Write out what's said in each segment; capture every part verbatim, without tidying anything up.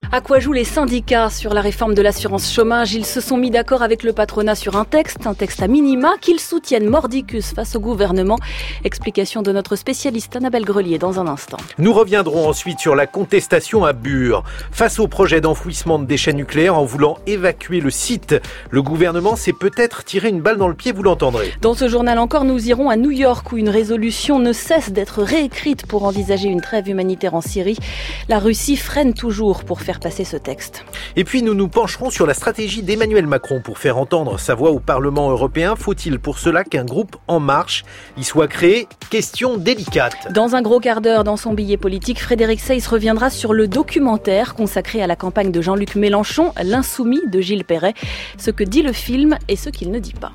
À quoi jouent les syndicats sur la réforme de l'assurance chômage? Ils se sont mis d'accord avec le patronat sur un texte, un texte à minima, qu'ils soutiennent mordicus face au gouvernement. Explication de notre spécialiste Annabelle Grelier dans un instant. Nous reviendrons ensuite sur la contestation à Bure. Face au projet d'enfouissement de déchets nucléaires en voulant évacuer le site, le gouvernement s'est peut-être tiré une balle dans le pied, vous l'entendrez. Dans ce journal encore, nous irons à New York où une résolution ne cesse d'être réécrite pour envisager une trêve humanitaire en Syrie. La Russie freine toujours pour faire passer ce texte. Et puis nous nous pencherons sur la stratégie d'Emmanuel Macron pour faire entendre sa voix au Parlement européen. Faut-il pour cela qu'un groupe En Marche y soit créé? Question délicate. Dans un gros quart d'heure, dans son billet politique, Frédéric Seyss reviendra sur le documentaire consacré à la campagne de Jean-Luc Mélenchon, L'Insoumis de Gilles Perret, ce que dit le film et ce qu'il ne dit pas.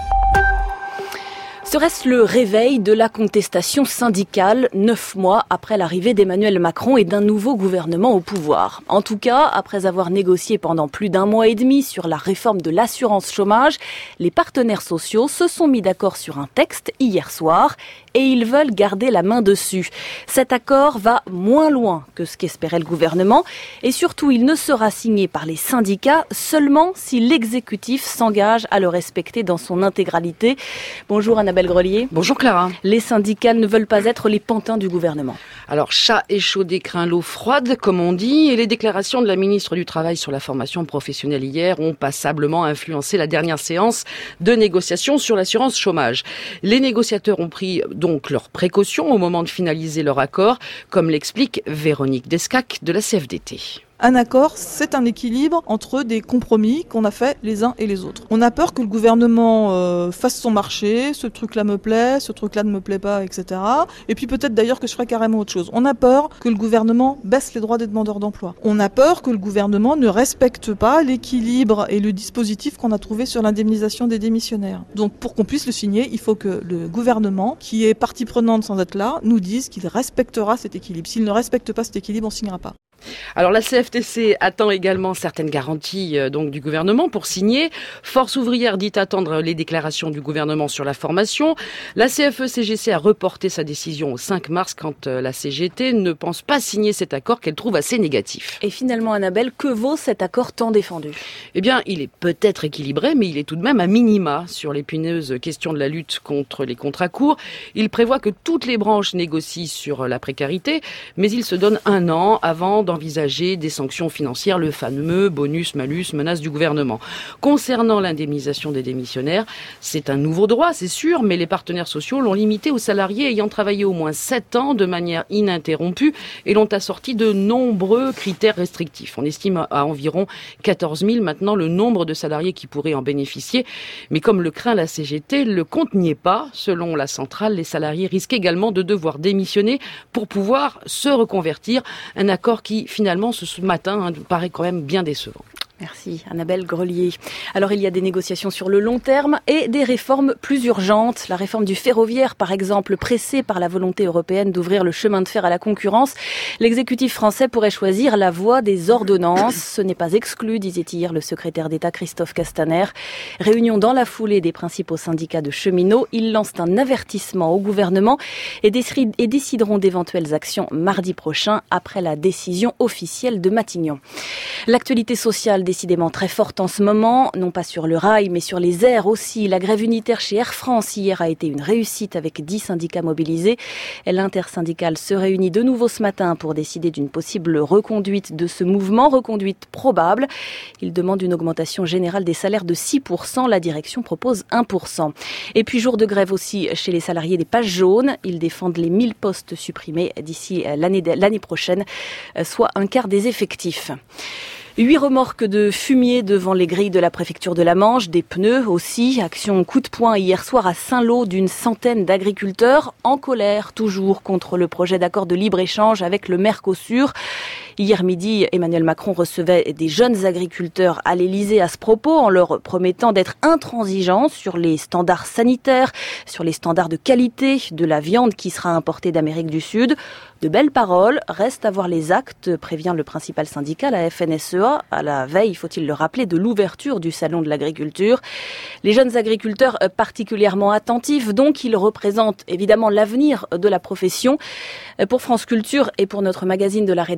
Serait-ce le réveil de la contestation syndicale, neuf mois après l'arrivée d'Emmanuel Macron et d'un nouveau gouvernement au pouvoir? En tout cas, après avoir négocié pendant plus d'un mois et demi sur la réforme de l'assurance chômage, les partenaires sociaux se sont mis d'accord sur un texte hier soir et ils veulent garder la main dessus. Cet accord va moins loin que ce qu'espérait le gouvernement et surtout il ne sera signé par les syndicats seulement si l'exécutif s'engage à le respecter dans son intégralité. Bonjour Annabelle Grelier. Bonjour Clara. Les syndicats ne veulent pas être les pantins du gouvernement. Alors, chat échaudé craint l'eau froide, comme on dit, et les déclarations de la ministre du Travail sur la formation professionnelle hier ont passablement influencé la dernière séance de négociation sur l'assurance chômage. Les négociateurs ont pris donc leurs précautions au moment de finaliser leur accord, comme l'explique Véronique Descac de la C F D T. Un accord, c'est un équilibre entre des compromis qu'on a fait les uns et les autres. On a peur que le gouvernement euh, fasse son marché, ce truc-là me plaît, ce truc-là ne me plaît pas, et cetera. Et puis peut-être d'ailleurs que je ferai carrément autre chose. On a peur que le gouvernement baisse les droits des demandeurs d'emploi. On a peur que le gouvernement ne respecte pas l'équilibre et le dispositif qu'on a trouvé sur l'indemnisation des démissionnaires. Donc pour qu'on puisse le signer, il faut que le gouvernement, qui est partie prenante sans être là, nous dise qu'il respectera cet équilibre. S'il ne respecte pas cet équilibre, on ne signera pas. Alors la C F T C attend également certaines garanties euh, donc du gouvernement pour signer. Force ouvrière dit attendre les déclarations du gouvernement sur la formation. La C F E C G C a reporté sa décision au cinq mars quand euh, la C G T ne pense pas signer cet accord qu'elle trouve assez négatif. Et finalement Annabelle, que vaut cet accord tant défendu? Eh bien, il est peut-être équilibré, mais il est tout de même à minima sur l'épineuses question de la lutte contre les contrats courts. Il prévoit que toutes les branches négocient sur la précarité, mais il se donne un an avant d'envisager des sanctions financières, le fameux bonus, malus, menace du gouvernement. Concernant l'indemnisation des démissionnaires, c'est un nouveau droit, c'est sûr, mais les partenaires sociaux l'ont limité aux salariés ayant travaillé au moins sept ans de manière ininterrompue et l'ont assorti de nombreux critères restrictifs. On estime à environ quatorze mille maintenant le nombre de salariés qui pourraient en bénéficier, mais comme le craint la C G T, le compte n'y est pas. Selon la centrale, les salariés risquent également de devoir démissionner pour pouvoir se reconvertir. Un accord qui, finalement, ce matin, hein, paraît quand même bien décevant. Merci Annabelle Grelier. Alors il y a des négociations sur le long terme et des réformes plus urgentes. La réforme du ferroviaire par exemple, pressée par la volonté européenne d'ouvrir le chemin de fer à la concurrence. L'exécutif français pourrait choisir la voie des ordonnances. Ce n'est pas exclu, disait hier le secrétaire d'État Christophe Castaner. Réunion dans la foulée des principaux syndicats de cheminots. Ils lancent un avertissement au gouvernement et décideront d'éventuelles actions mardi prochain après la décision officielle de Matignon. L'actualité sociale décidément très forte en ce moment, non pas sur le rail, mais sur les airs aussi. La grève unitaire chez Air France hier a été une réussite avec dix syndicats mobilisés. L'intersyndicale se réunit de nouveau ce matin pour décider d'une possible reconduite de ce mouvement, reconduite probable. Il demande une augmentation générale des salaires de six pour cent. La direction propose un pour cent. Et puis jour de grève aussi chez les salariés des pages jaunes. Ils défendent les mille postes supprimés d'ici l'année, l'année prochaine, soit un quart des effectifs. Huit remorques de fumier devant les grilles de la préfecture de la Manche, des pneus aussi. Action coup de poing hier soir à Saint-Lô d'une centaine d'agriculteurs en colère toujours contre le projet d'accord de libre-échange avec le Mercosur. Hier midi, Emmanuel Macron recevait des jeunes agriculteurs à l'Élysée à ce propos en leur promettant d'être intransigeants sur les standards sanitaires, sur les standards de qualité de la viande qui sera importée d'Amérique du Sud. De belles paroles, reste à voir les actes, prévient le principal syndicat, la F N S E A, à la veille, faut-il le rappeler, de l'ouverture du salon de l'agriculture. Les jeunes agriculteurs particulièrement attentifs, donc ils représentent évidemment l'avenir de la profession. Pour France Culture et pour notre magazine de la rédaction,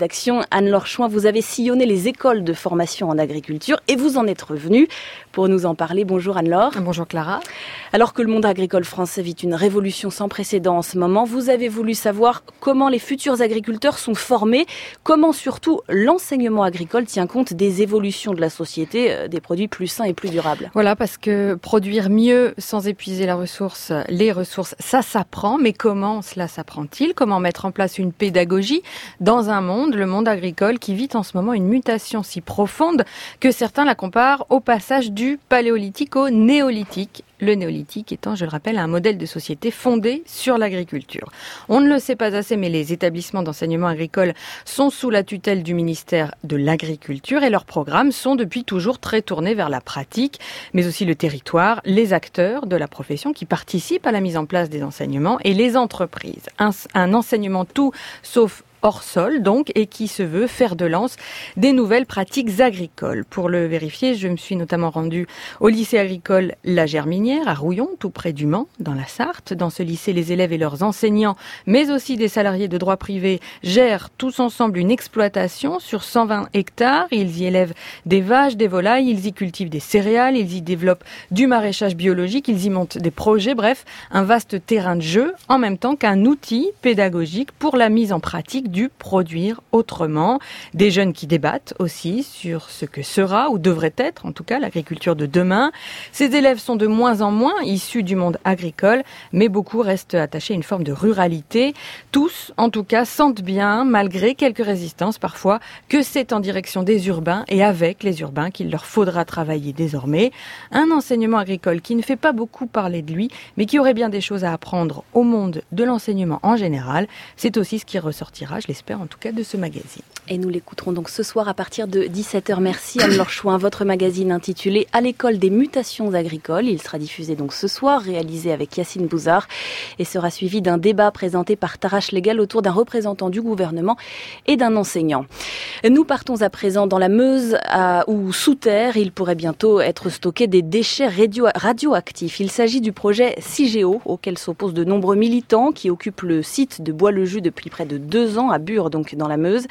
Anne-Laure Chouin, vous avez sillonné les écoles de formation en agriculture et vous en êtes revenue pour nous en parler. Bonjour Anne-Laure. Bonjour Clara. Alors que le monde agricole français vit une révolution sans précédent en ce moment, vous avez voulu savoir comment les futurs agriculteurs sont formés, comment surtout l'enseignement agricole tient compte des évolutions de la société, des produits plus sains et plus durables. Voilà, parce que produire mieux sans épuiser la ressource, les ressources, ça s'apprend. Mais comment cela s'apprend-il ? Comment mettre en place une pédagogie dans un monde, le monde agricole, qui vit en ce moment une mutation si profonde que certains la comparent au passage du paléolithique au néolithique. Le néolithique étant, je le rappelle, un modèle de société fondé sur l'agriculture. On ne le sait pas assez, mais les établissements d'enseignement agricole sont sous la tutelle du ministère de l'Agriculture et leurs programmes sont depuis toujours très tournés vers la pratique, mais aussi le territoire, les acteurs de la profession qui participent à la mise en place des enseignements et les entreprises. Un, un enseignement tout sauf hors sol, donc, et qui se veut faire de lance des nouvelles pratiques agricoles. Pour le vérifier, je me suis notamment rendue au lycée agricole La Germinière, à Rouillon, tout près du Mans, dans la Sarthe. Dans ce lycée, les élèves et leurs enseignants, mais aussi des salariés de droit privé, gèrent tous ensemble une exploitation sur cent vingt hectares. Ils y élèvent des vaches, des volailles, ils y cultivent des céréales, ils y développent du maraîchage biologique, ils y montent des projets, bref, un vaste terrain de jeu, en même temps qu'un outil pédagogique pour la mise en pratique du produire autrement. Des jeunes qui débattent aussi sur ce que sera ou devrait être, en tout cas, l'agriculture de demain. Ces élèves sont de moins en moins issus du monde agricole, mais beaucoup restent attachés à une forme de ruralité. Tous, en tout cas, sentent bien, malgré quelques résistances parfois, que c'est en direction des urbains et avec les urbains qu'il leur faudra travailler désormais. Un enseignement agricole qui ne fait pas beaucoup parler de lui, mais qui aurait bien des choses à apprendre au monde de l'enseignement en général. C'est aussi ce qui ressortira, je l'espère en tout cas, de ce magazine. Et nous l'écouterons donc ce soir à partir de dix-sept heures. Merci Anne-Laure Chouin. Votre magazine intitulé « À l'école des mutations agricoles ». Il sera diffusé donc ce soir, réalisé avec Yacine Bouzard et sera suivi d'un débat présenté par Tarache Légal autour d'un représentant du gouvernement et d'un enseignant. Nous partons à présent dans la Meuse à, où sous terre, il pourrait bientôt être stocké des déchets radio- radioactifs. Il s'agit du projet Cigéo auquel s'opposent de nombreux militants qui occupent le site de Bois-le-Jus depuis près de deux ans à Bure, donc dans la Meuse.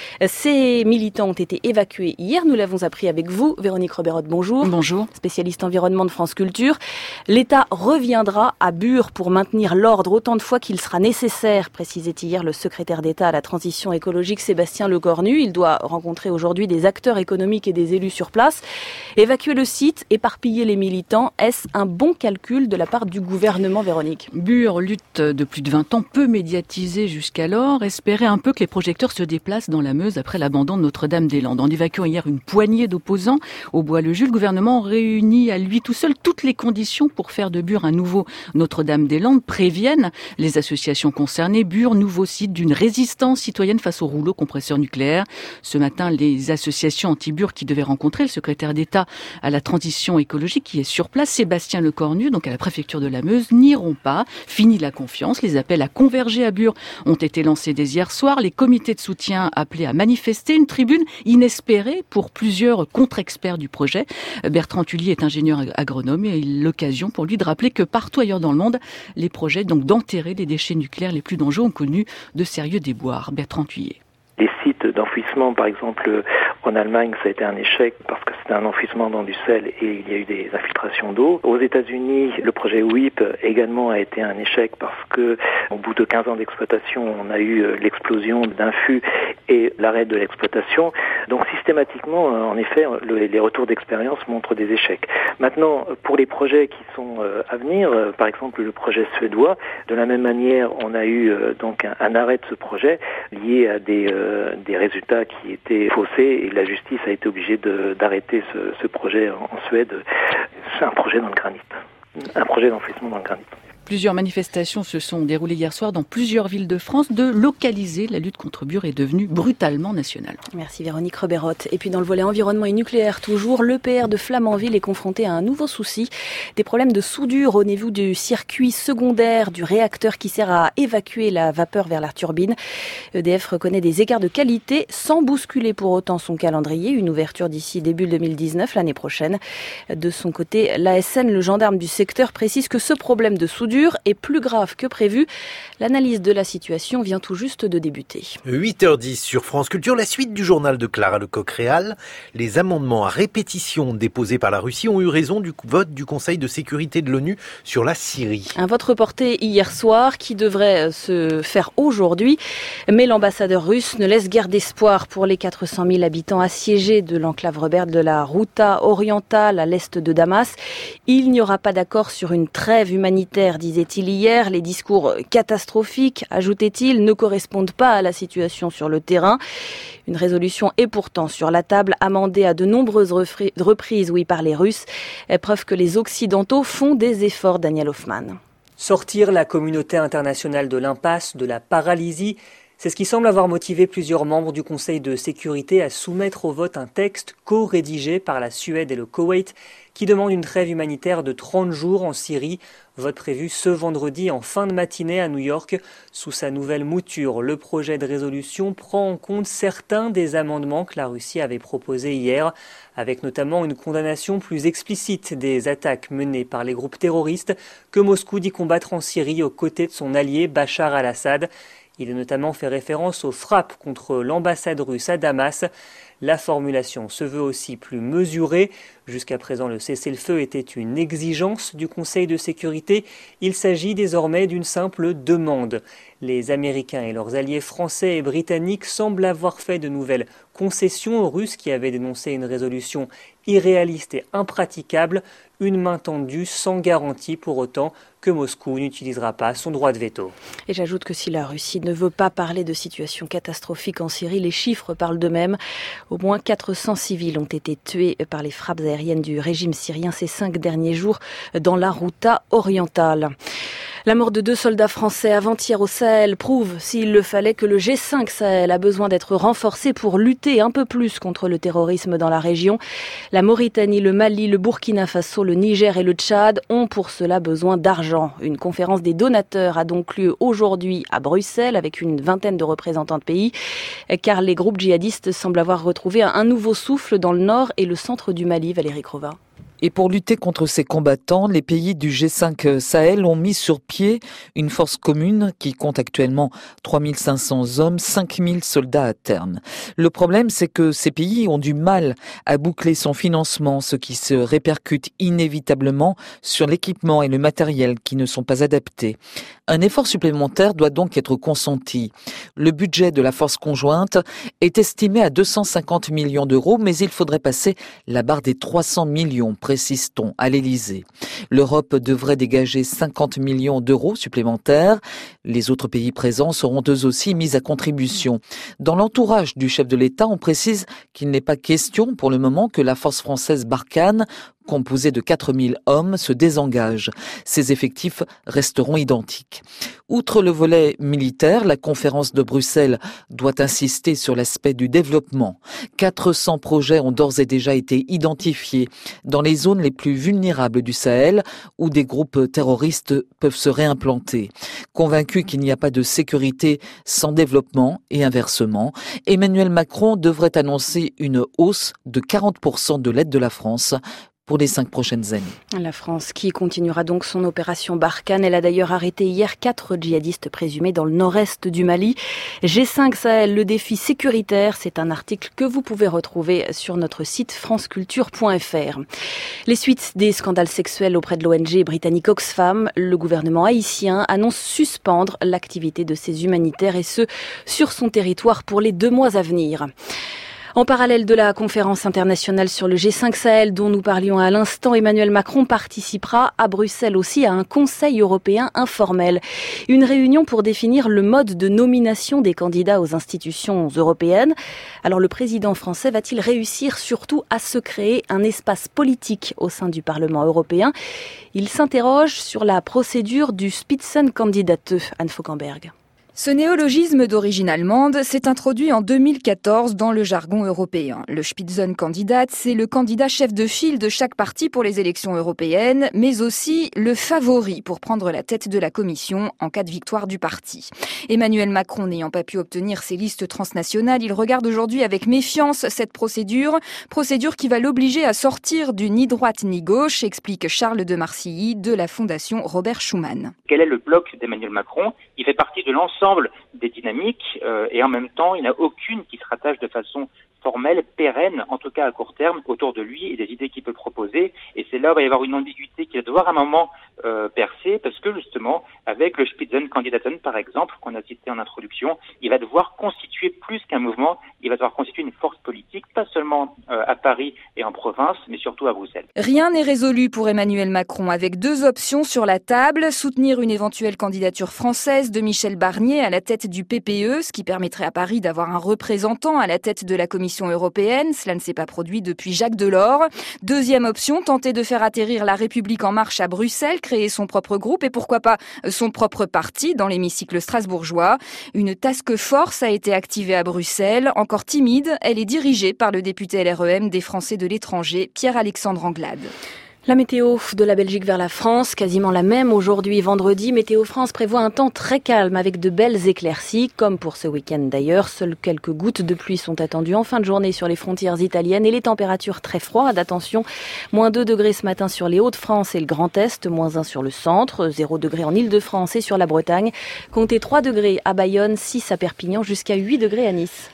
Ces militants ont été évacués hier, nous l'avons appris avec vous. Véronique Reberotte, bonjour. Bonjour. Spécialiste environnement de France Culture. L'État reviendra à Bure pour maintenir l'ordre autant de fois qu'il sera nécessaire, précisait hier le secrétaire d'État à la transition écologique Sébastien Lecornu. Il doit rencontrer aujourd'hui des acteurs économiques et des élus sur place. Évacuer le site, éparpiller les militants, est-ce un bon calcul de la part du gouvernement, Véronique ? Bure, lutte de plus de vingt ans, peu médiatisée jusqu'alors, espérait un peu que les projecteurs se déplacent dans la Meuse après l'abandon de Notre-Dame-des-Landes. En évacuant hier une poignée d'opposants au Bois-le-Jus, le gouvernement réunit à lui tout seul toutes les conditions pour faire de Bure un nouveau Notre-Dame-des-Landes, préviennent les associations concernées. Bure, nouveau site d'une résistance citoyenne face au rouleau compresseur nucléaire. Ce matin, les associations anti-Bure qui devaient rencontrer le secrétaire d'État à la transition écologique qui est sur place, Sébastien Lecornu, donc à la préfecture de la Meuse, n'iront pas. Fini la confiance. Les appels à converger à Bure ont été lancés dès hier soir. Les comités de soutien appelés à manifester, une tribune inespérée pour plusieurs contre-experts du projet. Bertrand Tullier est ingénieur agronome et a eu l'occasion pour lui de rappeler que partout ailleurs dans le monde, les projets donc d'enterrer les déchets nucléaires les plus dangereux ont connu de sérieux déboires. Bertrand Tullier. Les sites d'enfouissement, par exemple, en Allemagne, ça a été un échec parce que c'était un enfouissement dans du sel et il y a eu des infiltrations d'eau. Aux États-Unis, le projet W I P également a été un échec parce que, au bout de quinze ans d'exploitation, on a eu l'explosion d'un fût et l'arrêt de l'exploitation. Donc, systématiquement, en effet, le, les retours d'expérience montrent des échecs. Maintenant, pour les projets qui sont à venir, par exemple le projet suédois, de la même manière, on a eu donc un, un arrêt de ce projet lié à des des résultats qui étaient faussés et la justice a été obligée de, d'arrêter ce, ce projet en, en Suède. C'est un projet dans le granit, un projet d'enfouissement dans le granit. Plusieurs manifestations se sont déroulées hier soir dans plusieurs villes de France. De localiser la lutte contre Bure est devenue brutalement nationale. Merci Véronique Reberotte. Et puis dans le volet environnement et nucléaire toujours, l'E P R de Flamanville est confronté à un nouveau souci. Des problèmes de soudure au niveau du circuit secondaire du réacteur qui sert à évacuer la vapeur vers la turbine. E D F reconnaît des écarts de qualité sans bousculer pour autant son calendrier. Une ouverture d'ici début deux mille dix-neuf, l'année prochaine. De son côté, l'A S N, le gendarme du secteur, précise que ce problème de soudure dur et plus grave que prévu. L'analyse de la situation vient tout juste de débuter. huit heures dix sur France Culture, la suite du journal de Clara Lecoq-Réal. Les amendements à répétition déposés par la Russie ont eu raison du vote du Conseil de sécurité de l'ONU sur la Syrie. Un vote reporté hier soir qui devrait se faire aujourd'hui. Mais l'ambassadeur russe ne laisse guère d'espoir pour les quatre cent mille habitants assiégés de l'enclave rebelle de la Ghouta orientale à l'est de Damas. Il n'y aura pas d'accord sur une trêve humanitaire, disait-il hier. Les discours catastrophiques, ajoutait-il, ne correspondent pas à la situation sur le terrain. Une résolution est pourtant sur la table, amendée à de nombreuses reprises oui, par les Russes. Preuve que les Occidentaux font des efforts, Daniel Hoffman. Sortir la communauté internationale de l'impasse, de la paralysie, c'est ce qui semble avoir motivé plusieurs membres du Conseil de sécurité à soumettre au vote un texte co-rédigé par la Suède et le Koweït qui demande une trêve humanitaire de trente jours en Syrie. Vote prévu ce vendredi en fin de matinée à New York. Sous sa nouvelle mouture, le projet de résolution prend en compte certains des amendements que la Russie avait proposés hier, avec notamment une condamnation plus explicite des attaques menées par les groupes terroristes que Moscou dit combattre en Syrie aux côtés de son allié Bachar al-Assad. Il a notamment fait référence aux frappes contre l'ambassade russe à Damas. La formulation se veut aussi plus mesurée. Jusqu'à présent, le cessez-le-feu était une exigence du Conseil de sécurité. Il s'agit désormais d'une simple demande. Les Américains et leurs alliés français et britanniques semblent avoir fait de nouvelles concessions aux Russes qui avaient dénoncé une résolution irréaliste et impraticable. Une main tendue sans garantie pour autant que Moscou n'utilisera pas son droit de veto. Et j'ajoute que si la Russie ne veut pas parler de situation catastrophique en Syrie, les chiffres parlent d'eux-mêmes. Au moins quatre cents civils ont été tués par les frappes aériennes du régime syrien ces cinq derniers jours dans la Ghouta orientale. La mort de deux soldats français avant-hier au Sahel prouve, s'il le fallait, que le G cinq Sahel a besoin d'être renforcé pour lutter un peu plus contre le terrorisme dans la région. La Mauritanie, le Mali, le Burkina Faso, le Niger et le Tchad ont pour cela besoin d'argent. Une conférence des donateurs a donc lieu aujourd'hui à Bruxelles avec une vingtaine de représentants de pays, car les groupes djihadistes semblent avoir retrouvé un nouveau souffle dans le nord et le centre du Mali. Valérie Crova. Et pour lutter contre ces combattants, les pays du G cinq Sahel ont mis sur pied une force commune qui compte actuellement trois mille cinq cents hommes, cinq mille soldats à terme. Le problème, c'est que ces pays ont du mal à boucler son financement, ce qui se répercute inévitablement sur l'équipement et le matériel qui ne sont pas adaptés. Un effort supplémentaire doit donc être consenti. Le budget de la force conjointe est estimé à deux cent cinquante millions d'euros, mais il faudrait passer la barre des trois cents millions, précise-t-on, à l'Élysée. L'Europe devrait dégager cinquante millions d'euros supplémentaires. Les autres pays présents seront eux aussi mis à contribution. Dans l'entourage du chef de l'État, on précise qu'il n'est pas question pour le moment que la force française Barkhane, composée de quatre mille hommes, se désengage. Ses effectifs resteront identiques. Outre le volet militaire, la conférence de Bruxelles doit insister sur l'aspect du développement. quatre cents projets ont d'ores et déjà été identifiés dans les zones les plus vulnérables du Sahel où des groupes terroristes peuvent se réimplanter. Convaincu qu'il n'y a pas de sécurité sans développement et inversement, Emmanuel Macron devrait annoncer une hausse de quarante pour cent de l'aide de la France pour les cinq prochaines années. La France qui continuera donc son opération Barkhane. Elle a d'ailleurs arrêté hier quatre djihadistes présumés dans le nord-est du Mali. G cinq Sahel, le défi sécuritaire, c'est un article que vous pouvez retrouver sur notre site franceculture point f r. Les suites des scandales sexuels auprès de l'O N G britannique Oxfam, le gouvernement haïtien annonce suspendre l'activité de ses humanitaires et ce, sur son territoire pour les deux mois à venir. En parallèle de la conférence internationale sur le G cinq Sahel dont nous parlions à l'instant, Emmanuel Macron participera à Bruxelles aussi à un Conseil européen informel. Une réunion pour définir le mode de nomination des candidats aux institutions européennes. Alors le président français va-t-il réussir surtout à se créer un espace politique au sein du Parlement européen ? Il s'interroge sur la procédure du Spitzenkandidat, Anne Fauquemberg. Ce néologisme d'origine allemande s'est introduit en deux mille quatorze dans le jargon européen. Le Spitzenkandidat, c'est le candidat chef de file de chaque parti pour les élections européennes, mais aussi le favori pour prendre la tête de la Commission en cas de victoire du parti. Emmanuel Macron n'ayant pas pu obtenir ses listes transnationales, il regarde aujourd'hui avec méfiance cette procédure, procédure qui va l'obliger à sortir du ni droite ni gauche, explique Charles de Marcilly de la Fondation Robert Schuman. Quel est le bloc d'Emmanuel Macron ? Il fait partie de l'ensemble des dynamiques euh, et en même temps, il n'y en a aucune qui se rattache de façon formelle, pérenne, en tout cas à court terme, autour de lui et des idées qu'il peut proposer. Et c'est là où il va y avoir une ambiguïté qui va devoir à un moment euh, percer, parce que justement, avec le Spitzenkandidaten, par exemple, qu'on a cité en introduction, il va devoir constituer plus qu'un mouvement, il va devoir constituer une force politique, pas seulement euh, à Paris et en province, mais surtout à Bruxelles. Rien n'est résolu pour Emmanuel Macron, avec deux options sur la table. Soutenir une éventuelle candidature française de Michel Barnier à la tête du P P E, ce qui permettrait à Paris d'avoir un représentant à la tête de la Commission européenne. Cela ne s'est pas produit depuis Jacques Delors. Deuxième option, tenter de faire atterrir la République en marche à Bruxelles, créer son propre groupe et pourquoi pas son propre parti dans l'hémicycle strasbourgeois. Une task force a été activée à Bruxelles. Encore timide, elle est dirigée par le député L R E M des Français de l'étranger, Pierre-Alexandre Anglade. La météo de la Belgique vers la France, quasiment la même aujourd'hui vendredi. Météo France prévoit un temps très calme avec de belles éclaircies, comme pour ce week-end d'ailleurs. Seules quelques gouttes de pluie sont attendues en fin de journée sur les frontières italiennes et les températures très froides. Attention, moins deux degrés ce matin sur les Hauts-de-France et le Grand Est, moins un sur le centre, zéro degré en Île-de-France et sur la Bretagne. Comptez trois degrés à Bayonne, six à Perpignan, jusqu'à huit degrés à Nice.